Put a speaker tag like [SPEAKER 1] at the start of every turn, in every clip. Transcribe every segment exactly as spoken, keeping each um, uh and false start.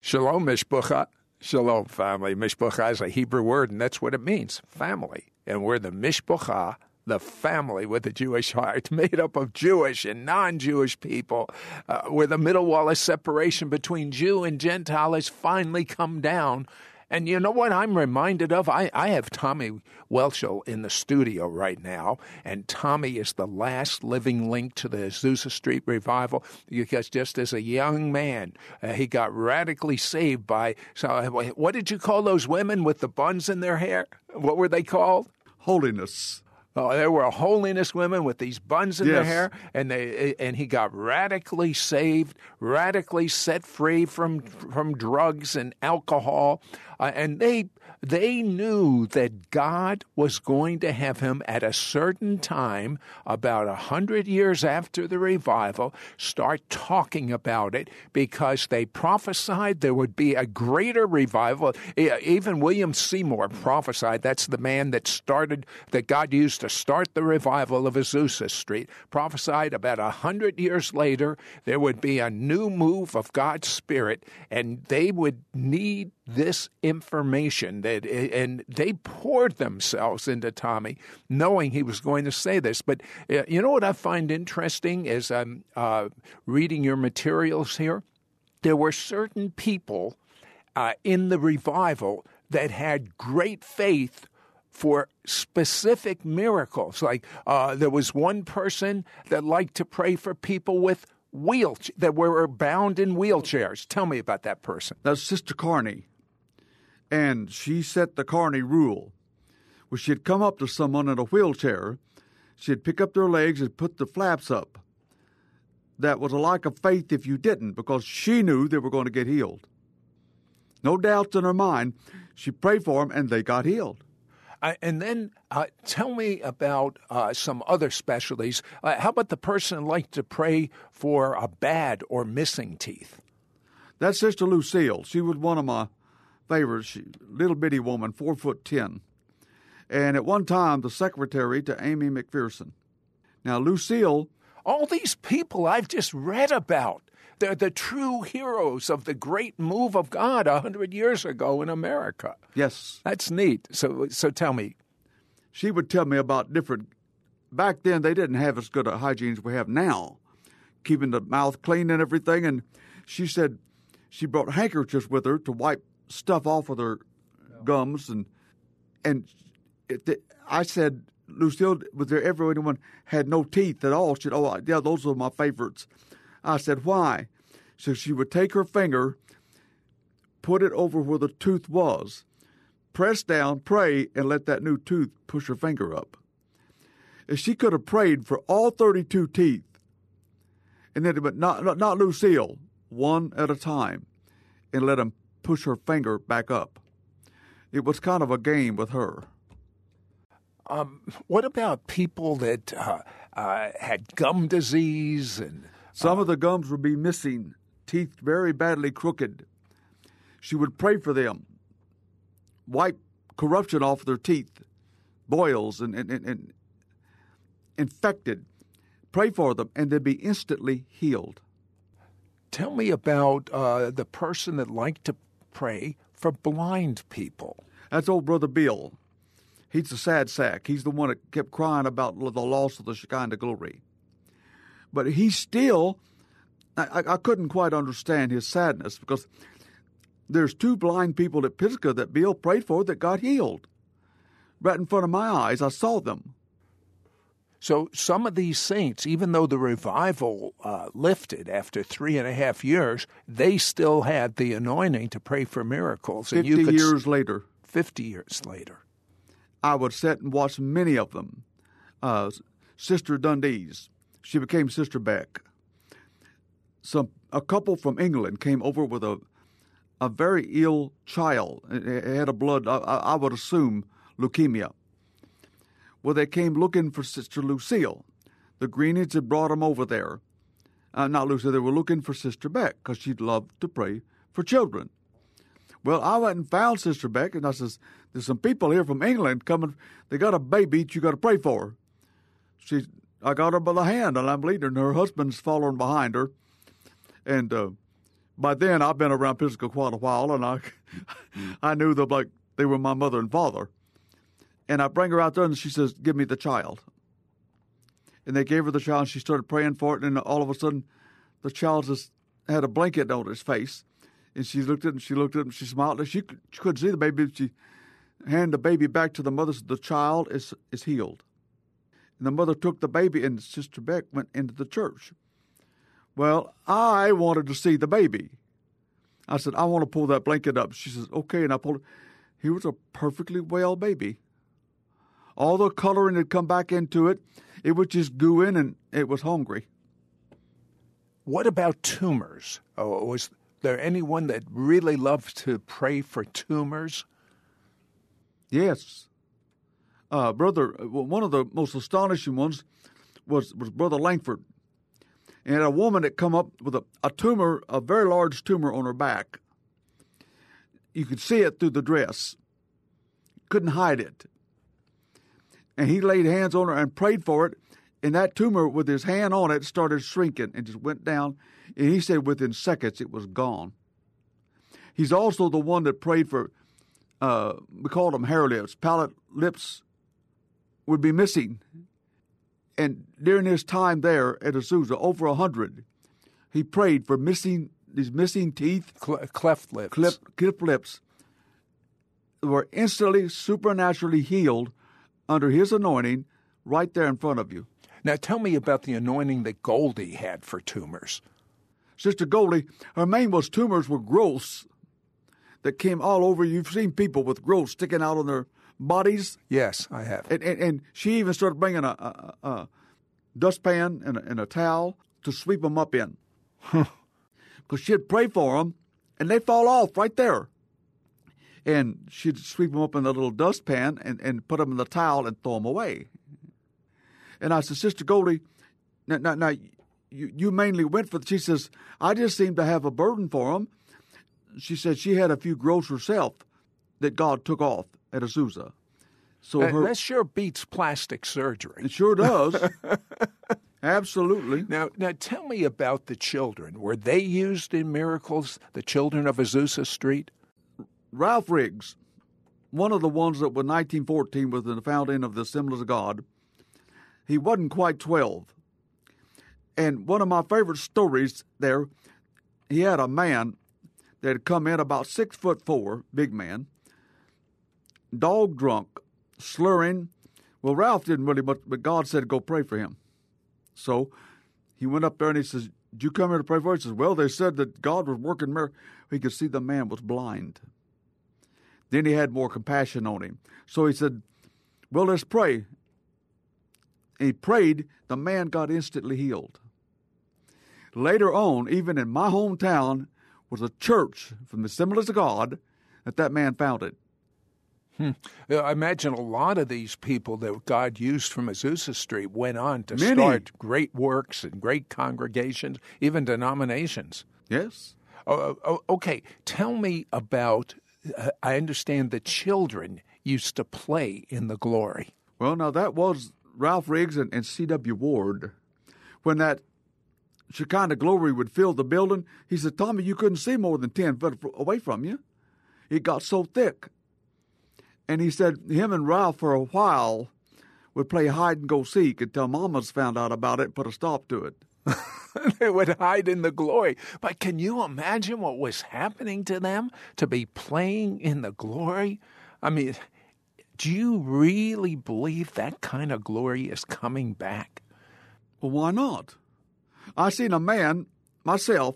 [SPEAKER 1] Shalom, Mishpucha. Shalom, family. Mishpucha is a Hebrew word, and that's what it means, family. And we're the Mishpucha, the family with a Jewish heart, made up of Jewish and non-Jewish people, uh, where the middle wall of separation between Jew and Gentile has finally come down. And you know what I'm reminded of? I, I have Tommy Welchel in the studio right now, and Tommy is the last living link to the Azusa Street revival, because just as a young man, uh, he got radically saved by, so what did you call those women with the buns in their hair? What were they called?
[SPEAKER 2] Holiness.
[SPEAKER 1] Oh, there were holiness women with these buns in
[SPEAKER 2] yes.
[SPEAKER 1] their hair, and they and he got radically saved, radically set free from from drugs and alcohol, uh, and they they knew that God was going to have him at a certain time, about a hundred years after the revival, start talking about it, because they prophesied there would be a greater revival. Even William Seymour prophesied. That's the man that started, that God used to start the revival of Azusa Street, prophesied about a hundred years later there would be a new move of God's Spirit, and they would need this information. That, and they poured themselves into Tommy, knowing he was going to say this. But uh, you know what I find interesting is I'm uh, reading your materials here. There were certain people uh, in the revival that had great faith for specific miracles. Like uh, there was one person that liked to pray for people with wheel that were bound in wheelchairs. Tell me about that person.
[SPEAKER 2] That's Sister Carney. And she set the Carney rule. When she'd come up to someone in a wheelchair, she'd pick up their legs and put the flaps up. That was a lack of faith if you didn't, because she knew they were going to get healed. No doubts in her mind. She prayed for them, and they got healed.
[SPEAKER 1] Uh, and then uh, tell me about uh, some other specialties. Uh, how about the person who liked to pray for a bad or missing teeth?
[SPEAKER 2] That's Sister Lucille. She was one of my favorites. She, little bitty woman, four foot ten. And at one time, the secretary to Amy McPherson. Now, Lucille...
[SPEAKER 1] All these people I've just read about, they're the true heroes of the great move of God a hundred years ago in America.
[SPEAKER 2] Yes.
[SPEAKER 1] That's neat. So so tell me.
[SPEAKER 2] She would tell me about different... Back then, they didn't have as good a hygiene as we have now, keeping the mouth clean and everything. And she said she brought handkerchiefs with her to wipe stuff off with her gums. And and it, I said, Lucille, was there ever anyone had no teeth at all? She said, oh, yeah, those are my favorites. I said, why? So she would take her finger, put it over where the tooth was, press down, pray, and let that new tooth push her finger up. If she could have prayed for all thirty-two teeth, and then, but not, not, not Lucille, one at a time, and let them push her finger back up. It was kind of a game with her.
[SPEAKER 1] Um, what about people that uh, uh, had gum disease? and uh,
[SPEAKER 2] Some of the gums would be missing, teeth very badly crooked. She would pray for them, wipe corruption off their teeth, boils and, and, and, and infected. Pray for them, and they'd be instantly healed.
[SPEAKER 1] Tell me about uh, the person that liked to pray for blind people.
[SPEAKER 2] That's old Brother Bill. He's the sad sack. He's the one that kept crying about the loss of the Shekinah glory. But he still, I, I couldn't quite understand his sadness, because there's two blind people at Pisgah that Bill prayed for that got healed. Right in front of my eyes, I saw them.
[SPEAKER 1] So some of these saints, even though the revival uh, lifted after three and a half years, they still had the anointing to pray for miracles.
[SPEAKER 2] Fifty
[SPEAKER 1] and you could,
[SPEAKER 2] years later.
[SPEAKER 1] Fifty years later.
[SPEAKER 2] I would sit and watch many of them. Uh, Sister Dundee's, she became Sister Beck. Some a couple from England came over with a a very ill child. It had a blood, I, I would assume, leukemia. Well, they came looking for Sister Lucille. The Greenies had brought them over there. Uh, not Lucille, they were looking for Sister Beck, because she loved to pray for children. Well, I went and found Sister Beck, and I says, there's some people here from England coming. They got a baby that you got to pray for. She, I got her by the hand, and I'm leading her. Her husband's following behind her. And uh, by then I've been around Pisgah quite a while, and I, I knew them like they were my mother and father. And I bring her out there, and she says, "Give me the child." And they gave her the child, and she started praying for it, and all of a sudden, the child just had a blanket on his face. And she looked at him, she looked at him, she smiled. And she, she couldn't see the baby, but she handed the baby back to the mother, so the child is, is healed. And the mother took the baby, and Sister Beck went into the church. Well, I wanted to see the baby. I said, "I want to pull that blanket up." She says, "Okay," and I pulled it. He was a perfectly well baby. All the coloring had come back into it. It was just gooing, and it was hungry.
[SPEAKER 1] What about tumors? Oh, was there anyone that really loved to pray for tumors?
[SPEAKER 2] Yes. Uh, brother, one of the most astonishing ones was, was Brother Langford. And a woman that come up with a, a tumor, a very large tumor on her back. You could see it through the dress. Couldn't hide it. And he laid hands on her and prayed for it. And that tumor, with his hand on it, started shrinking and just went down. And he said within seconds it was gone. He's also the one that prayed for, uh, we called them hair lips. Palate lips would be missing. And during his time there at Azusa, over a hundred, he prayed for missing these missing teeth,
[SPEAKER 1] Cle- cleft lips,
[SPEAKER 2] clip, cleft lips, were instantly supernaturally healed under his anointing, right there in front of you.
[SPEAKER 1] Now tell me about the anointing that Goldie had for tumors.
[SPEAKER 2] Sister Goldie, her main was tumors were growths that came all over. You've seen people with growths sticking out on their bodies.
[SPEAKER 1] Yes, I have.
[SPEAKER 2] And, and, and she even started bringing a, a, a dustpan and a, and a towel to sweep them up in. Because she'd pray for them, and they'd fall off right there. And she'd sweep them up in the little dustpan and, and put them in the towel and throw them away. And I said, "Sister Goldie, now, now, now you, you mainly went for the," she says, "I just seem to have a burden for them." She said she had a few growths herself that God took off at Azusa. So
[SPEAKER 1] Uh,
[SPEAKER 2] her,
[SPEAKER 1] that sure beats plastic surgery.
[SPEAKER 2] it sure does. Absolutely.
[SPEAKER 1] Now, now tell me about the children. Were they used in miracles, the children of Azusa Street?
[SPEAKER 2] Ralph Riggs, one of the ones that was nineteen fourteen was the founding of the Assemblies of God. He wasn't quite twelve. And one of my favorite stories there, he had a man that had come in about six foot four, big man, dog drunk, slurring. Well, Ralph didn't really much, but God said, "Go pray for him." So he went up there and he says, "Did you come here to pray for him?" He says, "Well, they said that God was working miracles." He could see the man was blind. Then he had more compassion on him. So he said, "Well, let's pray." And he prayed. The man got instantly healed. Later on, even in my hometown, was a church from the Assemblies of God that that man founded.
[SPEAKER 1] Hmm. I imagine a lot of these people that God used from Azusa Street went on to
[SPEAKER 2] Many.
[SPEAKER 1] start great works and great congregations, even denominations.
[SPEAKER 2] Yes.
[SPEAKER 1] Oh, oh, okay, tell me about, uh, I understand the children used to play in the glory.
[SPEAKER 2] Well, now that was Ralph Riggs and, and C W Ward. When that Shekinah glory would fill the building, he said, "Tommy, you couldn't see more than ten foot away from you. It got so thick." And he said him and Ralph for a while would play hide and go seek until mamas found out about it and put a stop to it.
[SPEAKER 1] They would hide in the glory. But can you imagine what was happening to them to be playing in the glory? I mean, do you really believe that kind of glory is coming back?
[SPEAKER 2] Well, why not? I seen a man, myself,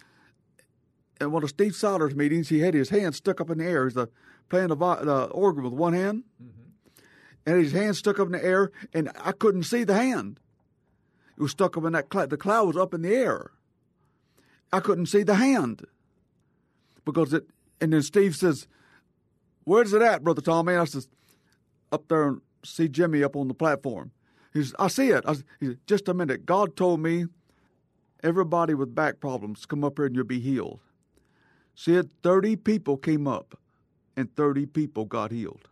[SPEAKER 2] at one of Steve Siler's meetings. He had his hand stuck up in the air. He's the, playing the, the organ with one hand. Mm-hmm. And his hand stuck up in the air, and I couldn't see the hand. It was stuck up in that cloud. The cloud was up in the air. I couldn't see the hand. Because it, and then Steve says, "Where's it at, Brother Tommy?" And I says, "Up there, and see Jimmy up on the platform." He says, "I see it." I said, he said, "Just a minute. God told me everybody with back problems, come up here and you'll be healed." See it, thirty people came up, and thirty people got healed.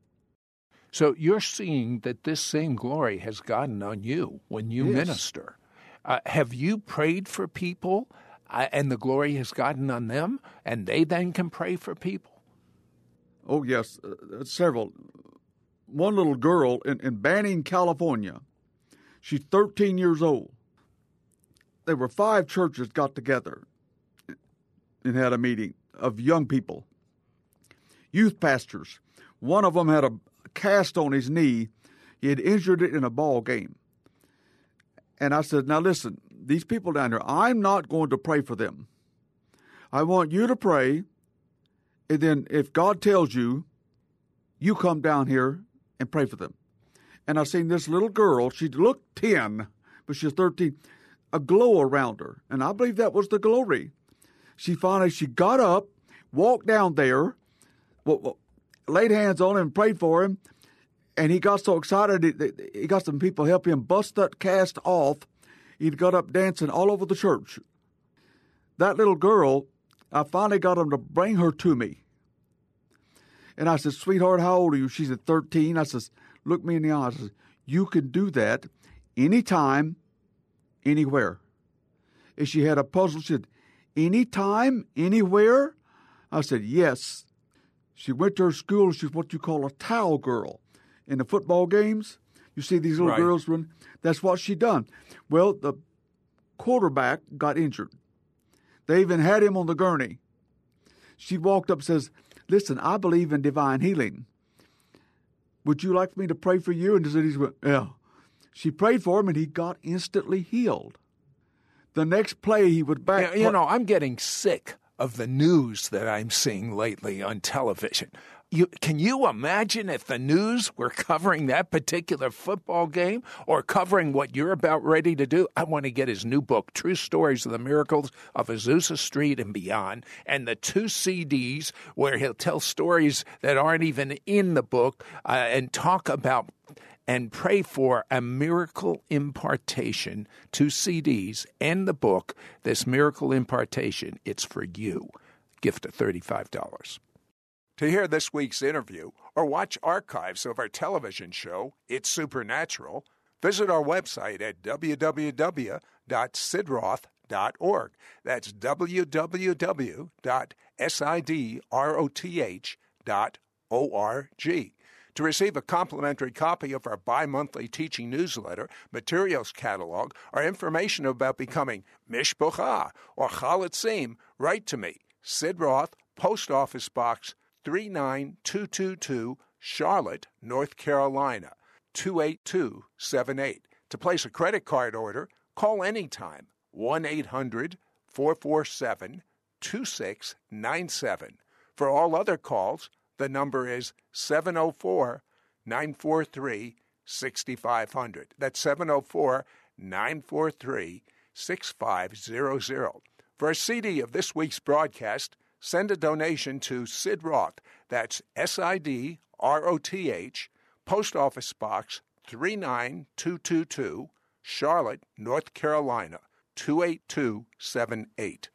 [SPEAKER 1] So you're seeing that this same glory has gotten on you when you
[SPEAKER 2] Yes.
[SPEAKER 1] minister. Uh, have you prayed for people uh, and the glory has gotten on them, and they then can pray for people?
[SPEAKER 2] Oh, yes, uh, several. One little girl in, in Banning, California, she's thirteen years old. There were five churches got together and had a meeting of young people, youth pastors. One of them had a cast on his knee. He had injured it in a ball game. And I said, now listen, these people down there, I'm not going to pray for them. I want you to pray, and then if God tells you, you come down here and pray for them. And I seen this little girl, she looked ten, but she was thirteen, a glow around her. And I believe that was the glory. She finally, she got up, walked down there, well, well, laid hands on him, prayed for him, and he got so excited, he, he got some people help him bust that cast off. He got up dancing all over the church. That little girl, I finally got him to bring her to me. And I said, sweetheart, how old are you? She said, thirteen. I said, look me in the eyes. I said, you can do that anytime, anywhere. And she had a puzzle. She said, anytime, anywhere? I said, yes. She went to her school. She's what you call a towel girl. In the football games, you see these little
[SPEAKER 1] right.
[SPEAKER 2] girls run. That's what she done. Well, the quarterback got injured. They even had him on the gurney. She walked up and says, listen, I believe in divine healing. Would you like me to pray for you? And he went, yeah. She prayed for him, and he got instantly healed. The next play, he would back.
[SPEAKER 1] You, you know, I'm getting sick of the news that I'm seeing lately on television. You, can you imagine if the news were covering that particular football game or covering what you're about ready to do? I want to get his new book, True Stories of the Miracles of Azusa Street and Beyond, and the two C Ds where he'll tell stories that aren't even in the book uh, and talk about and pray for a miracle impartation. Two C Ds and the book, this miracle impartation. It's for you. Gift of thirty-five dollars. To hear this week's interview or watch archives of our television show, It's Supernatural, visit our website at w w w dot sidroth dot org. That's w w w dot sidroth dot org. To receive a complimentary copy of our bi-monthly teaching newsletter, materials catalog, or information about becoming Mishpocha or Chalatzim, write to me, Sid Roth, Post Office Box three nine two two two, Charlotte, North Carolina, two eight two seven eight. To place a credit card order, call anytime, one eight hundred four four seven two six nine seven. For all other calls, the number is seven oh four nine four three six five zero zero. That's seven oh four nine four three six five zero zero. For a C D of this week's broadcast, send a donation to Sid Roth. That's S I D R O T H, Post Office Box three nine two two two, Charlotte, North Carolina, two eight two seven eight.